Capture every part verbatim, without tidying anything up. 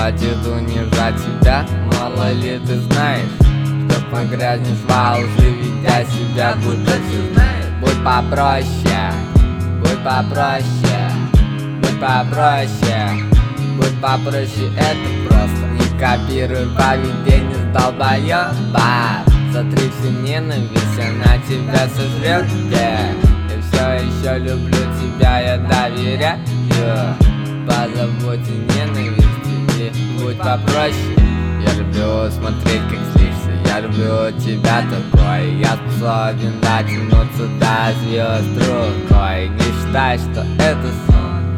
хватит унижать себя. Мало ли ты знаешь, что погрязнешь во лжи, ведя себя, будто все знаешь. Будь попроще, будь попроще, будь попроще, будь попроще, это просто. Не копируй поведение с долбоёба. Затри всю ненависть, она тебя сожрет. yeah. Я все еще люблю тебя, я доверяю. Позабудь о ненависти и будь попроще. Я люблю смотреть, как злишься, я люблю тебя такой. Я способен дотянуться до звезд рукой. Не считай, что это сон.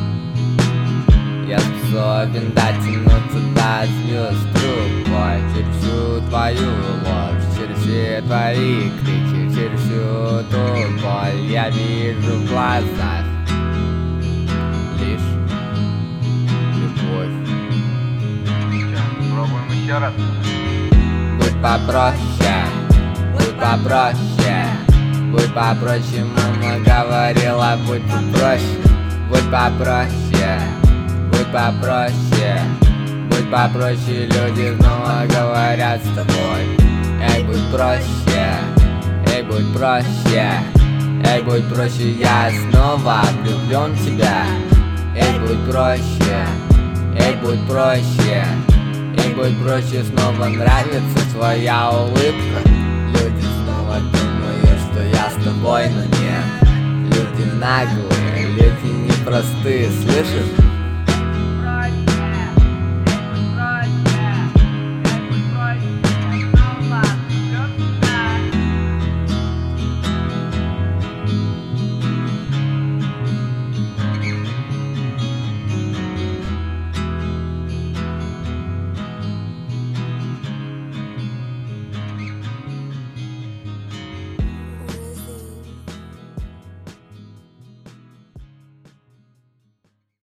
Я способен дотянуться до звезд рукой. Через всю твою ложь, через все твои крики, через всю ту боль я вижу в глазах лишь любовь. Пробуем еще раз. Будь попроще, будь попроще, будь попроще. Мама говорила, будь попроще, будь попроще, будь попроще, будь попроще. Люди снова говорят с тобой. Эй, будь проще, эй, будь проще, эй, будь проще. Я снова влюблен в тебя. Эй, будь проще, эй, будь проще, эй, будь проще. Снова нравится твоя улыбка. Люди снова думают, что я с тобой, но нет. Люди наглые, люди непростые, слышишь?